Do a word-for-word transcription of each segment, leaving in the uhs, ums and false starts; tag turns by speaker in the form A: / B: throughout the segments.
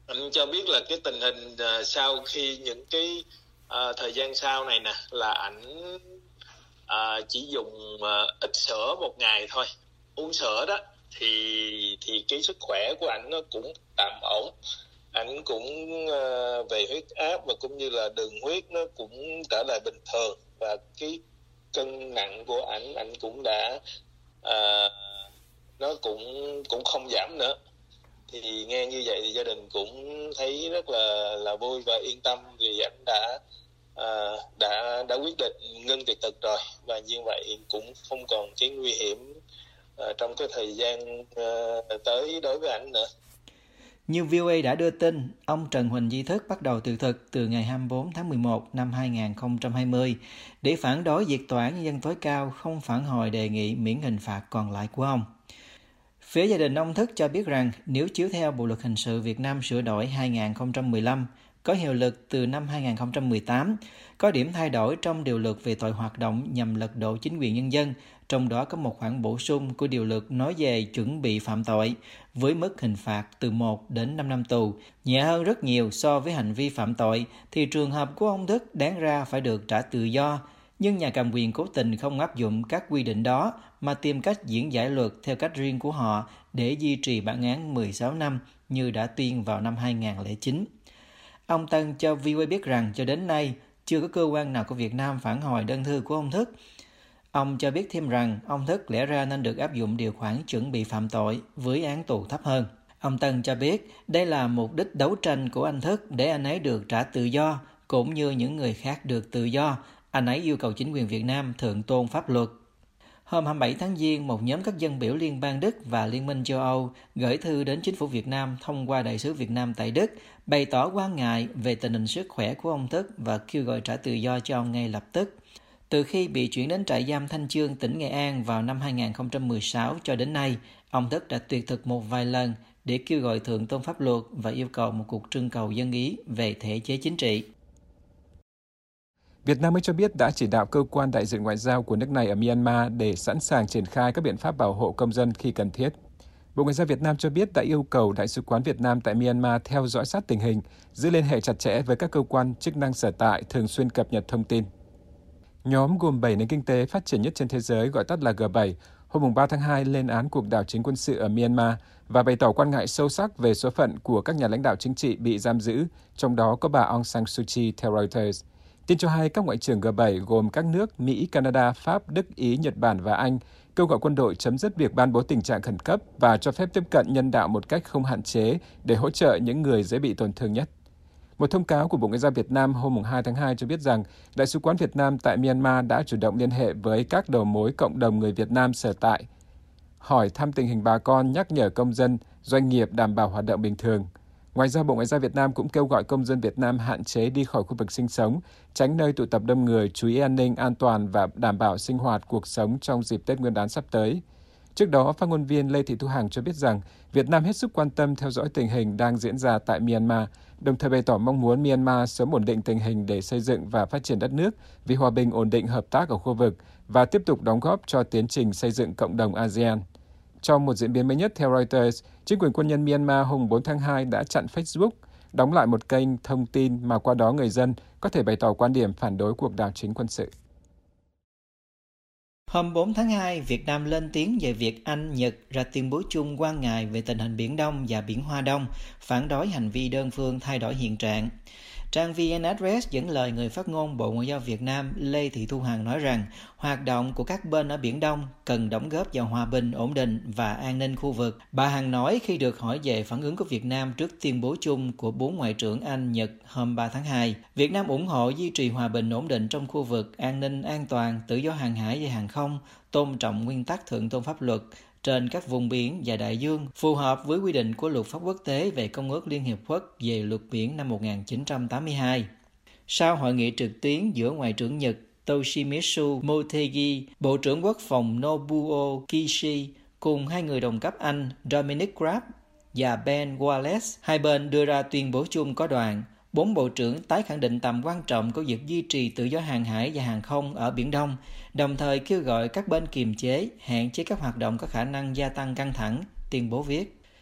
A: Anh cho biết là cái tình hình à, sau khi những cái à, thời gian sau này nè là ảnh à, chỉ dùng à, ít sữa một ngày thôi. Uống sữa đó thì thì cái sức khỏe của ảnh nó cũng tạm ổn. Ảnh cũng à, về huyết áp và cũng như là đường huyết nó cũng trở lại bình thường, và cái cân nặng của ảnh ảnh cũng đã à, nó cũng cũng không giảm nữa. Thì nghe như vậy thì gia đình cũng thấy rất là là vui và yên tâm, vì anh đã à, đã đã quyết định ngưng tuyệt thực rồi, và như vậy cũng không còn cái nguy hiểm à, trong cái thời gian à, tới đối với anh nữa.
B: Như vê o a đã đưa tin, ông Trần Huỳnh Duy Thức bắt đầu tuyệt thực từ ngày hai mươi tư tháng mười một năm hai nghìn không trăm hai mươi để phản đối việc Tòa án Nhân dân tối cao không phản hồi đề nghị miễn hình phạt còn lại của ông. Phía gia đình ông Thức cho biết rằng nếu chiếu theo Bộ luật hình sự Việt Nam sửa đổi hai nghìn không trăm mười lăm, có hiệu lực từ năm hai nghìn không trăm mười tám, có điểm thay đổi trong điều luật về tội hoạt động nhằm lật đổ chính quyền nhân dân, trong đó có một khoản bổ sung của điều luật nói về chuẩn bị phạm tội, với mức hình phạt từ một đến năm năm tù, nhẹ hơn rất nhiều so với hành vi phạm tội, thì trường hợp của ông Thức đáng ra phải được trả tự do, nhưng nhà cầm quyền cố tình không áp dụng các quy định đó mà tìm cách diễn giải luật theo cách riêng của họ để duy trì bản án mười sáu năm như đã tuyên vào năm hai nghìn không trăm lẻ chín. Ông Tân cho vê o a biết rằng cho đến nay chưa có cơ quan nào của Việt Nam phản hồi đơn thư của ông Thức. Ông cho biết thêm rằng ông Thức lẽ ra nên được áp dụng điều khoản chuẩn bị phạm tội với án tù thấp hơn. Ông Tân cho biết đây là mục đích đấu tranh của anh Thức để anh ấy được trả tự do, cũng như những người khác được tự do. Anh ấy yêu cầu chính quyền Việt Nam thượng tôn pháp luật. Hôm hai mươi bảy tháng Giêng, một nhóm các dân biểu Liên bang Đức và Liên minh châu Âu gửi thư đến chính phủ Việt Nam thông qua đại sứ Việt Nam tại Đức, bày tỏ quan ngại về tình hình sức khỏe của ông Thức và kêu gọi trả tự do cho ông ngay lập tức. Từ khi bị chuyển đến trại giam Thanh Chương, tỉnh Nghệ An vào năm hai nghìn không trăm mười sáu cho đến nay, ông Thức đã tuyệt thực một vài lần để kêu gọi thượng tôn pháp luật và yêu cầu một cuộc trưng cầu dân ý về thể chế chính trị.
C: Việt Nam mới cho biết đã chỉ đạo cơ quan đại diện ngoại giao của nước này ở Myanmar để sẵn sàng triển khai các biện pháp bảo hộ công dân khi cần thiết. Bộ Ngoại giao Việt Nam cho biết đã yêu cầu Đại sứ quán Việt Nam tại Myanmar theo dõi sát tình hình, giữ liên hệ chặt chẽ với các cơ quan chức năng sở tại, thường xuyên cập nhật thông tin. Nhóm gồm bảy nền kinh tế phát triển nhất trên thế giới, gọi tắt là G bảy, hôm ba tháng hai lên án cuộc đảo chính quân sự ở Myanmar và bày tỏ quan ngại sâu sắc về số phận của các nhà lãnh đạo chính trị bị giam giữ, trong đó có bà Aung San Suu Kyi theo Reuters. Tin cho hay các ngoại trưởng G bảy gồm các nước Mỹ, Canada, Pháp, Đức, Ý, Nhật Bản và Anh kêu gọi quân đội chấm dứt việc ban bố tình trạng khẩn cấp và cho phép tiếp cận nhân đạo một cách không hạn chế để hỗ trợ những người dễ bị tổn thương nhất. Một thông cáo của Bộ Ngoại giao Việt Nam hôm hai tháng hai cho biết rằng Đại sứ quán Việt Nam tại Myanmar đã chủ động liên hệ với các đầu mối cộng đồng người Việt Nam sở tại, hỏi thăm tình hình bà con, nhắc nhở công dân, doanh nghiệp đảm bảo hoạt động bình thường. Ngoài ra, Bộ Ngoại giao Việt Nam cũng kêu gọi công dân Việt Nam hạn chế đi khỏi khu vực sinh sống, tránh nơi tụ tập đông người, chú ý an ninh, an toàn và đảm bảo sinh hoạt cuộc sống trong dịp Tết Nguyên đán sắp tới. Trước đó, phát ngôn viên Lê Thị Thu Hằng cho biết rằng Việt Nam hết sức quan tâm theo dõi tình hình đang diễn ra tại Myanmar, đồng thời bày tỏ mong muốn Myanmar sớm ổn định tình hình để xây dựng và phát triển đất nước vì hòa bình, ổn định, hợp tác ở khu vực và tiếp tục đóng góp cho tiến trình xây dựng cộng đồng a sê an. Trong một diễn biến mới nhất theo Reuters, chính quyền quân nhân Myanmar hôm bốn tháng hai đã chặn Facebook, đóng lại một kênh thông tin mà qua đó người dân có thể bày tỏ quan điểm phản đối cuộc đảo chính quân sự.
B: Hôm bốn tháng hai, Việt Nam lên tiếng về việc Anh, Nhật ra tuyên bố chung quan ngại về tình hình Biển Đông và Biển Hoa Đông, phản đối hành vi đơn phương thay đổi hiện trạng. Trang vê en Express dẫn lời người phát ngôn Bộ Ngoại giao Việt Nam Lê Thị Thu Hằng nói rằng hoạt động của các bên ở Biển Đông cần đóng góp vào hòa bình, ổn định và an ninh khu vực. Bà Hằng nói khi được hỏi về phản ứng của Việt Nam trước tuyên bố chung của bốn ngoại trưởng Anh, Nhật hôm ba tháng hai. Việt Nam ủng hộ duy trì hòa bình, ổn định trong khu vực, an ninh, an toàn, tự do hàng hải và hàng không, tôn trọng nguyên tắc thượng tôn pháp luật trên các vùng biển và đại dương, phù hợp với quy định của luật pháp quốc tế về Công ước Liên Hiệp Quốc về luật biển năm một nghìn chín trăm tám mươi hai. Sau hội nghị trực tuyến giữa Ngoại trưởng Nhật Toshimitsu Motegi, Bộ trưởng Quốc phòng Nobuo Kishi cùng hai người đồng cấp Anh Dominic Raab và Ben Wallace, hai bên đưa ra tuyên bố chung có đoạn bốn bộ trưởng tái khẳng định tầm quan trọng của việc duy trì tự do hàng hải và hàng không ở Biển Đông, đồng thời kêu gọi các bên kiềm chế, hạn chế các hoạt động có khả năng gia tăng căng thẳng, tuyên bố viết.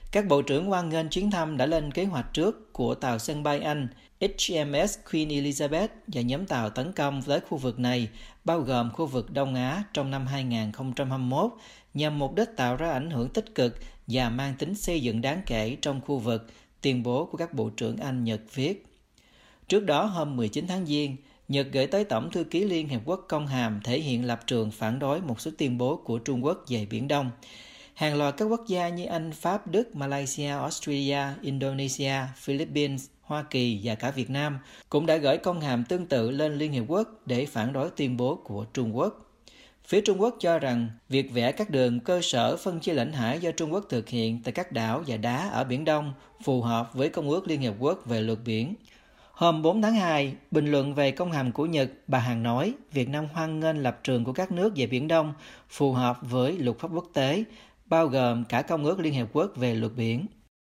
B: Các bộ trưởng hoan nghênh chuyến thăm đã lên kế hoạch trước của tàu sân bay Anh H M S Queen Elizabeth và nhóm tàu tấn công tới khu vực này, bao gồm khu vực Đông Á trong năm hai không hai mốt, nhằm mục đích tạo ra ảnh hưởng tích cực và mang tính xây dựng đáng kể trong khu vực, tuyên bố của các bộ trưởng Anh Nhật viết. Trước đó, hôm mười chín tháng Giêng, Nhật gửi tới Tổng thư ký Liên Hiệp Quốc công hàm thể hiện lập trường phản đối một số tuyên bố của Trung Quốc về Biển Đông. Hàng loạt các quốc gia như Anh, Pháp, Đức, Malaysia, Australia, Indonesia, Philippines, Hoa Kỳ và cả Việt Nam cũng đã gửi công hàm tương tự lên Liên Hiệp Quốc để phản đối tuyên bố của Trung Quốc. Phía Trung Quốc cho rằng việc vẽ các đường cơ sở phân chia lãnh hải do Trung Quốc thực hiện tại các đảo và đá ở Biển Đông phù hợp với Công ước Liên Hiệp Quốc về luật biển. Hôm bốn tháng hai, bình luận về công hàm của Nhật, bà Hằng nói Việt Nam hoan nghênh lập trường của các nước về Biển Đông phù hợp với luật pháp quốc tế, bao gồm cả Công ước Liên Hiệp Quốc về luật biển.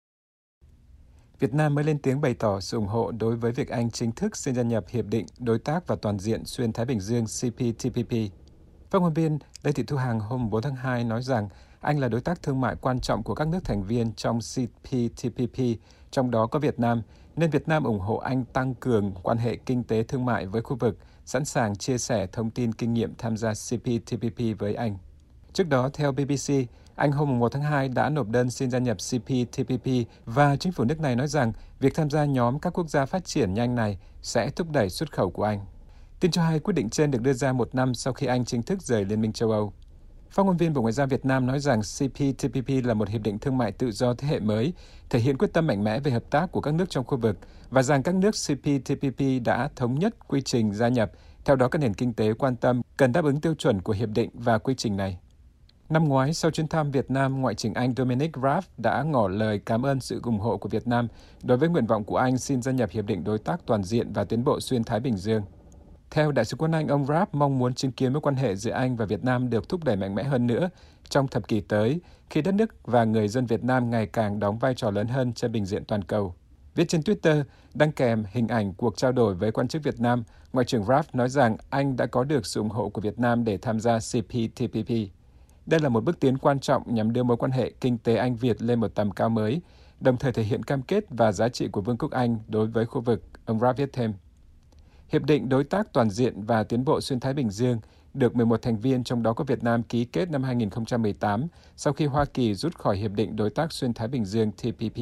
C: Việt Nam mới lên tiếng bày tỏ sự ủng hộ đối với việc Anh chính thức xin gia nhập Hiệp định Đối tác và Toàn diện Xuyên Thái Bình Dương C P T P P. Phát ngôn viên Lê Thị Thu Hằng hôm bốn tháng hai nói rằng Anh là đối tác thương mại quan trọng của các nước thành viên trong C P T P P, trong đó có Việt Nam, nên Việt Nam ủng hộ Anh tăng cường quan hệ kinh tế thương mại với khu vực, sẵn sàng chia sẻ thông tin kinh nghiệm tham gia C P T P P với Anh. Trước đó, theo B B C, Anh hôm một tháng hai đã nộp đơn xin gia nhập C P T P P và chính phủ nước này nói rằng việc tham gia nhóm các quốc gia phát triển nhanh này sẽ thúc đẩy xuất khẩu của Anh. Tin cho hay quyết định trên được đưa ra một năm sau khi Anh chính thức rời Liên minh châu Âu. Phát ngôn viên Bộ Ngoại giao Việt Nam nói rằng C P T P P là một hiệp định thương mại tự do thế hệ mới, thể hiện quyết tâm mạnh mẽ về hợp tác của các nước trong khu vực và rằng các nước C P T P P đã thống nhất quy trình gia nhập, theo đó các nền kinh tế quan tâm cần đáp ứng tiêu chuẩn của hiệp định và quy trình này. Năm ngoái, sau chuyến thăm Việt Nam, Ngoại trưởng Anh Dominic Raab đã ngỏ lời cảm ơn sự ủng hộ của Việt Nam đối với nguyện vọng của Anh xin gia nhập Hiệp định Đối tác Toàn diện và Tiến bộ Xuyên Thái Bình Dương. Theo Đại sứ quán Anh, ông Raab mong muốn chứng kiến mối quan hệ giữa Anh và Việt Nam được thúc đẩy mạnh mẽ hơn nữa trong thập kỷ tới, khi đất nước và người dân Việt Nam ngày càng đóng vai trò lớn hơn trên bình diện toàn cầu. Viết trên Twitter, đăng kèm hình ảnh cuộc trao đổi với quan chức Việt Nam, Ngoại trưởng Raab nói rằng Anh đã có được sự ủng hộ của Việt Nam để tham gia C P T P P. Đây là một bước tiến quan trọng nhằm đưa mối quan hệ kinh tế Anh-Việt lên một tầm cao mới, đồng thời thể hiện cam kết và giá trị của Vương quốc Anh đối với khu vực, ông Raab viết thêm. Hiệp định Đối tác Toàn diện và Tiến bộ Xuyên Thái Bình Dương được mười một thành viên, trong đó có Việt Nam, ký kết năm hai không một tám sau khi Hoa Kỳ rút khỏi Hiệp định Đối tác Xuyên Thái Bình Dương T P P.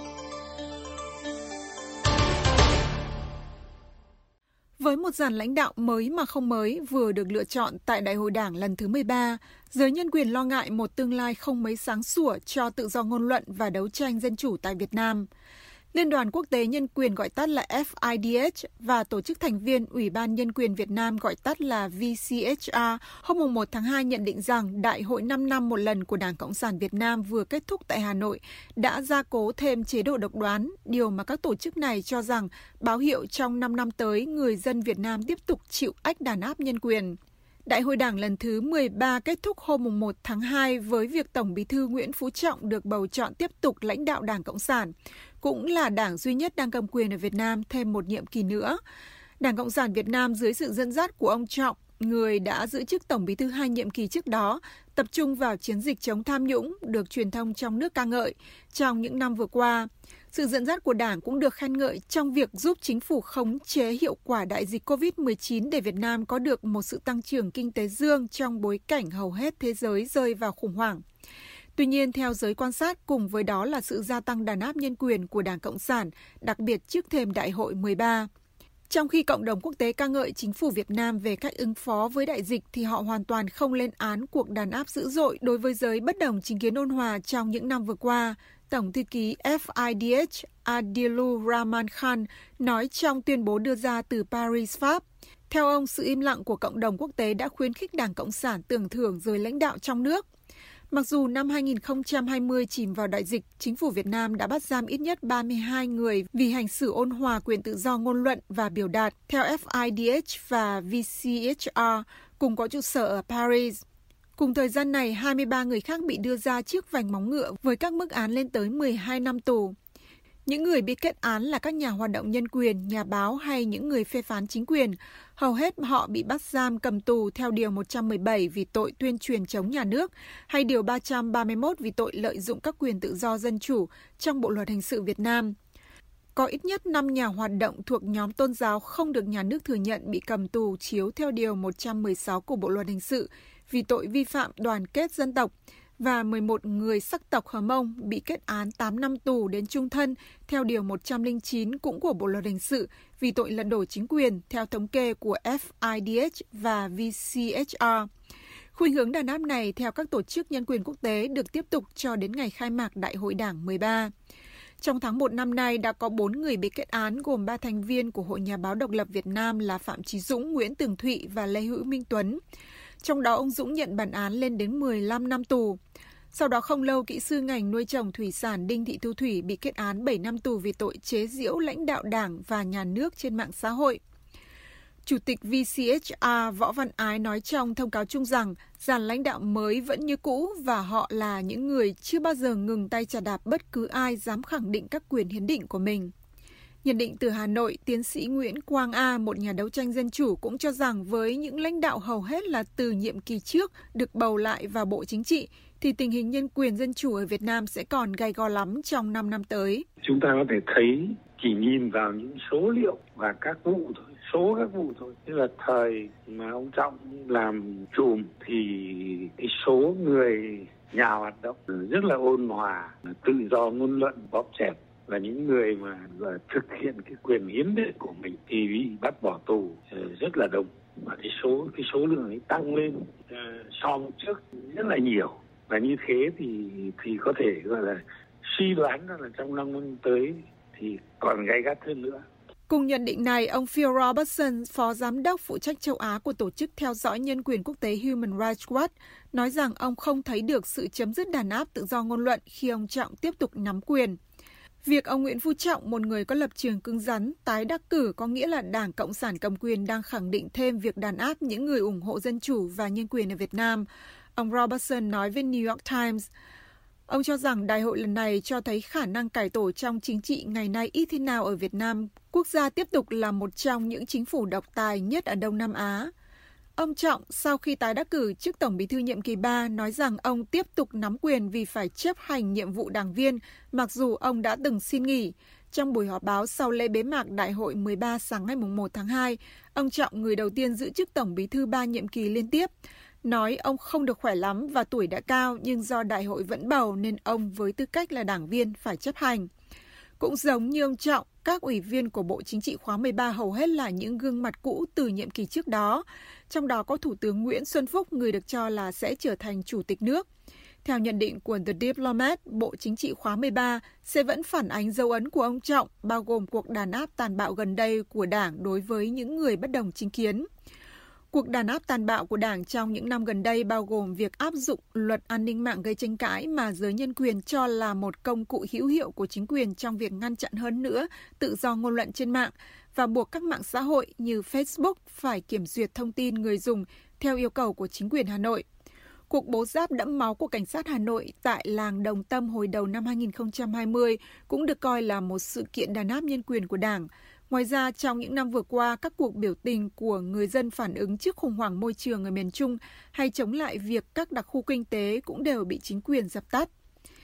D: Với một dàn lãnh đạo mới mà không mới vừa được lựa chọn tại Đại hội Đảng lần thứ mười ba, giới nhân quyền lo ngại một tương lai không mấy sáng sủa cho tự do ngôn luận và đấu tranh dân chủ tại Việt Nam. Liên đoàn Quốc tế Nhân quyền gọi tắt là F I D H và Tổ chức thành viên Ủy ban Nhân quyền Việt Nam gọi tắt là V C H R hôm một tháng hai nhận định rằng Đại hội năm năm một lần của Đảng Cộng sản Việt Nam vừa kết thúc tại Hà Nội đã gia cố thêm chế độ độc đoán, điều mà các tổ chức này cho rằng báo hiệu trong năm năm tới người dân Việt Nam tiếp tục chịu ách đàn áp nhân quyền. Đại hội Đảng lần thứ mười ba kết thúc hôm một tháng hai với việc Tổng Bí thư Nguyễn Phú Trọng được bầu chọn tiếp tục lãnh đạo Đảng Cộng sản, cũng là đảng duy nhất đang cầm quyền ở Việt Nam thêm một nhiệm kỳ nữa. Đảng Cộng sản Việt Nam dưới sự dẫn dắt của ông Trọng, người đã giữ chức Tổng Bí thư hai nhiệm kỳ trước đó, tập trung vào chiến dịch chống tham nhũng được truyền thông trong nước ca ngợi trong những năm vừa qua. Sự dẫn dắt của Đảng cũng được khen ngợi trong việc giúp chính phủ khống chế hiệu quả đại dịch covid mười chín để Việt Nam có được một sự tăng trưởng kinh tế dương trong bối cảnh hầu hết thế giới rơi vào khủng hoảng. Tuy nhiên, theo giới quan sát, cùng với đó là sự gia tăng đàn áp nhân quyền của Đảng Cộng sản, đặc biệt trước thềm Đại hội mười ba. Trong khi cộng đồng quốc tế ca ngợi chính phủ Việt Nam về cách ứng phó với đại dịch thì họ hoàn toàn không lên án cuộc đàn áp dữ dội đối với giới bất đồng chính kiến ôn hòa trong những năm vừa qua. Tổng thư ký F I D H Adilou Rahman Khan nói trong tuyên bố đưa ra từ Paris, Pháp. Theo ông, sự im lặng của cộng đồng quốc tế đã khuyến khích Đảng Cộng sản tưởng thưởng giới lãnh đạo trong nước. Mặc dù năm hai không hai không chìm vào đại dịch, chính phủ Việt Nam đã bắt giam ít nhất ba mươi hai người vì hành xử ôn hòa quyền tự do ngôn luận và biểu đạt, theo F I D H và V C H R, cùng có trụ sở ở Paris. Cùng thời gian này, hai mươi ba người khác bị đưa ra trước vành móng ngựa với các mức án lên tới mười hai năm tù. Những người bị kết án là các nhà hoạt động nhân quyền, nhà báo hay những người phê phán chính quyền. Hầu hết họ bị bắt giam cầm tù theo Điều một trăm mười bảy vì tội tuyên truyền chống nhà nước hay Điều ba trăm ba mươi mốt vì tội lợi dụng các quyền tự do dân chủ trong Bộ Luật Hình sự Việt Nam. Có ít nhất năm nhà hoạt động thuộc nhóm tôn giáo không được nhà nước thừa nhận bị cầm tù chiếu theo Điều một trăm mười sáu của Bộ Luật Hình sự vì tội vi phạm đoàn kết dân tộc, và mười một người sắc tộc Hờ Mông bị kết án tám năm tù đến chung thân theo Điều một trăm lẻ chín cũng của Bộ Luật Hình sự vì tội lật đổ chính quyền theo thống kê của F I D H và V C H R. Khuynh hướng đàn áp này theo các tổ chức nhân quyền quốc tế được tiếp tục cho đến ngày khai mạc Đại hội Đảng mười ba. Trong tháng một năm nay đã có bốn người bị kết án gồm ba thành viên của Hội Nhà báo Độc lập Việt Nam là Phạm Chí Dũng, Nguyễn Tường Thụy và Lê Hữu Minh Tuấn. Trong đó ông Dũng nhận bản án lên đến mười lăm năm tù. Sau đó không lâu, kỹ sư ngành nuôi trồng thủy sản Đinh Thị Thu Thủy bị kết án bảy năm tù vì tội chế giễu lãnh đạo Đảng và nhà nước trên mạng xã hội. Chủ tịch V C H R Võ Văn Ái nói trong thông cáo chung rằng dàn lãnh đạo mới vẫn như cũ và họ là những người chưa bao giờ ngừng tay chà đạp bất cứ ai dám khẳng định các quyền hiến định của mình. Nhận định từ Hà Nội, tiến sĩ Nguyễn Quang A, một nhà đấu tranh dân chủ, cũng cho rằng với những lãnh đạo hầu hết là từ nhiệm kỳ trước được bầu lại vào Bộ Chính trị, thì tình hình nhân quyền dân chủ ở Việt Nam sẽ còn gay go lắm trong năm năm tới.
E: Chúng ta có thể thấy chỉ nhìn vào những số liệu và các vụ thôi, số các vụ thôi. Tức là thời mà ông Trọng làm trùm thì cái số người nhà hoạt động rất là ôn hòa, tự do ngôn luận bóp chẹp, và những người mà thực hiện cái quyền hiến định của mình thì bị bắt bỏ tù rất là đông, và cái số cái số lượng ấy tăng lên uh, so với trước rất là nhiều, và như thế thì thì có thể gọi là suy đoán là trong năm năm tới thì còn gay gắt hơn nữa.
D: Cùng nhận định này, ông Phil Robertson, phó giám đốc phụ trách châu Á của tổ chức theo dõi nhân quyền quốc tế Human Rights Watch, nói rằng ông không thấy được sự chấm dứt đàn áp tự do ngôn luận khi ông Trọng tiếp tục nắm quyền. Việc ông Nguyễn Phú Trọng, một người có lập trường cứng rắn, tái đắc cử có nghĩa là Đảng Cộng sản cầm quyền đang khẳng định thêm việc đàn áp những người ủng hộ dân chủ và nhân quyền ở Việt Nam. Ông Robertson nói với New York Times. Ông cho rằng đại hội lần này cho thấy khả năng cải tổ trong chính trị ngày nay ít thế nào ở Việt Nam. Quốc gia tiếp tục là một trong những chính phủ độc tài nhất ở Đông Nam Á. Ông Trọng, sau khi tái đắc cử chức Tổng Bí thư nhiệm kỳ ba, nói rằng ông tiếp tục nắm quyền vì phải chấp hành nhiệm vụ đảng viên, mặc dù ông đã từng xin nghỉ. Trong buổi họp báo sau lễ bế mạc Đại hội mười ba sáng ngày một tháng hai, ông Trọng, người đầu tiên giữ chức Tổng Bí thư ba nhiệm kỳ liên tiếp, nói ông không được khỏe lắm và tuổi đã cao, nhưng do đại hội vẫn bầu nên ông với tư cách là đảng viên phải chấp hành. Cũng giống như ông Trọng, các ủy viên của Bộ Chính trị khóa mười ba hầu hết là những gương mặt cũ từ nhiệm kỳ trước đó, trong đó có Thủ tướng Nguyễn Xuân Phúc, người được cho là sẽ trở thành Chủ tịch nước. Theo nhận định của The Diplomat, Bộ Chính trị khóa mười ba sẽ vẫn phản ánh dấu ấn của ông Trọng, bao gồm cuộc đàn áp tàn bạo gần đây của Đảng đối với những người bất đồng chính kiến. Cuộc đàn áp tàn bạo của Đảng trong những năm gần đây bao gồm việc áp dụng luật an ninh mạng gây tranh cãi mà giới nhân quyền cho là một công cụ hữu hiệu của chính quyền trong việc ngăn chặn hơn nữa tự do ngôn luận trên mạng và buộc các mạng xã hội như Facebook phải kiểm duyệt thông tin người dùng theo yêu cầu của chính quyền Hà Nội. Cuộc bố giáp đẫm máu của cảnh sát Hà Nội tại làng Đồng Tâm hồi đầu năm hai nghìn không trăm hai mươi cũng được coi là một sự kiện đàn áp nhân quyền của Đảng. Ngoài ra, trong những năm vừa qua, các cuộc biểu tình của người dân phản ứng trước khủng hoảng môi trường ở miền Trung hay chống lại việc các đặc khu kinh tế cũng đều bị chính quyền dập tắt.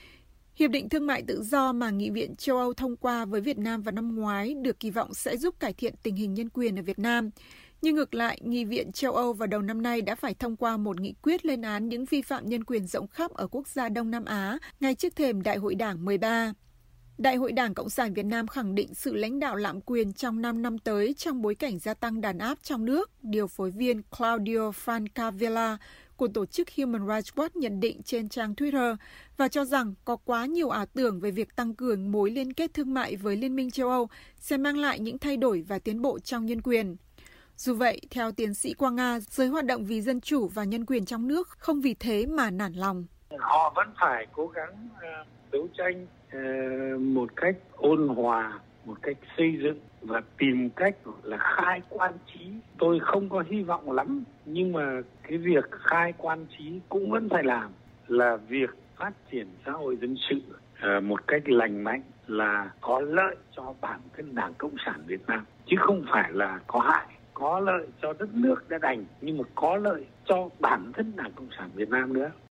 D: Hiệp định Thương mại Tự do mà Nghị viện châu Âu thông qua với Việt Nam vào năm ngoái được kỳ vọng sẽ giúp cải thiện tình hình nhân quyền ở Việt Nam. Nhưng ngược lại, Nghị viện châu Âu vào đầu năm nay đã phải thông qua một nghị quyết lên án những vi phạm nhân quyền rộng khắp ở quốc gia Đông Nam Á ngay trước thềm Đại hội Đảng mười ba. Đại hội Đảng Cộng sản Việt Nam khẳng định sự lãnh đạo lạm quyền trong năm năm tới trong bối cảnh gia tăng đàn áp trong nước, điều phối viên Claudio Francavilla của tổ chức Human Rights Watch nhận định trên trang Twitter và cho rằng có quá nhiều ảo tưởng về việc tăng cường mối liên kết thương mại với Liên minh châu Âu sẽ mang lại những thay đổi và tiến bộ trong nhân quyền. Dù vậy, theo tiến sĩ Quang Nga, giới hoạt động vì dân chủ và nhân quyền trong nước không vì thế mà nản lòng.
E: Họ vẫn phải cố gắng uh, đấu tranh uh, một cách ôn hòa, một cách xây dựng và tìm cách là khai quan trí. Tôi không có hy vọng lắm, nhưng mà cái việc khai quan trí cũng vẫn phải làm, là việc phát triển xã hội dân sự uh, một cách lành mạnh là có lợi cho bản thân Đảng Cộng sản Việt Nam, chứ không phải là có hại. Có lợi cho đất nước đã đành, nhưng mà có lợi cho bản thân Đảng Cộng sản Việt Nam nữa.